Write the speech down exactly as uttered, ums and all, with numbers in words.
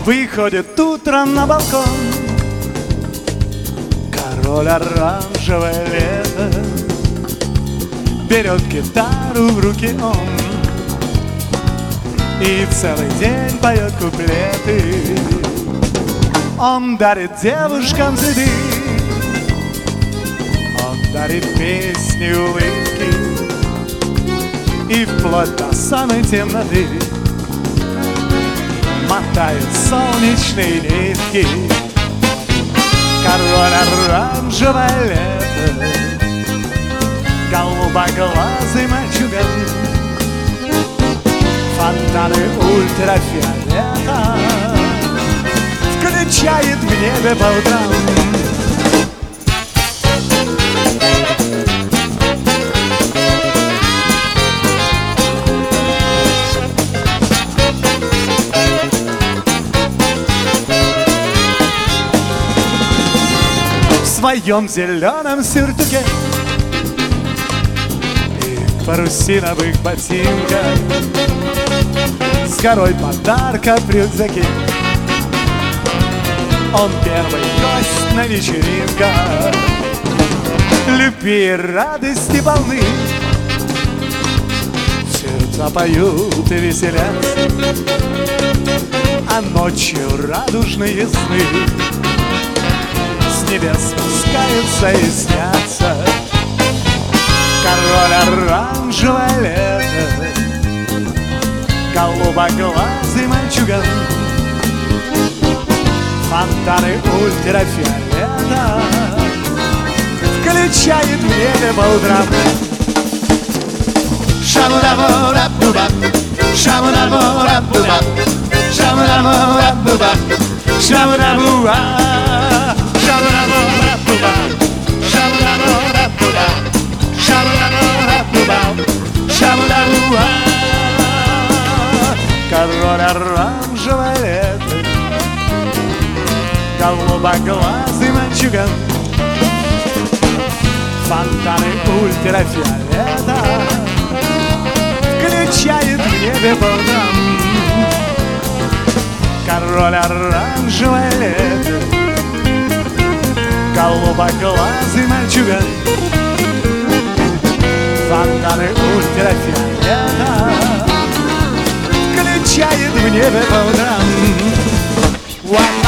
Выходит утром на балкон король оранжевое лето. Берет гитару в руки он и целый день поет куплеты. Он дарит девушкам цветы, он дарит песни, улыбки и вплоть до самой темноты мотает солнечные нитки. Король оранжевое лето, голубоглазый мальчуган, фонтаны ультрафиолета включает в небе по утрам. В своем зеленом сюртуке и парусиновых ботинках с горой подарка в рюкзаке он первый гость на вечеринках. Любви и радости полны, сердца поют и веселятся, а ночью радужные сны с небес спускаются и снятся. Король оранжевое лето, голубоглазый мальчуган, фонтаны ультрафиолета включает в небе по утрам. Шаму-ра-му-ра-бу-ба, шаму-ра-му-ра-бу-ба, шаму-ра-му-ра-бу-ба, шаму-ра-му-ра, шаму-ра-му-ра-бу-ба, шаму-ра-му-ра-бу-ба, шаму-ра-му-ра-бу-ба, шаму-ра-му-ра. Король оранжевое лето, голубоглазый мальчуган, фонтаны ультрафиолета включает в небе по утрам. Король оранжевое лето, голубоглазый мальчуган, фонтаны ультрафиолета включает в небе по утрам.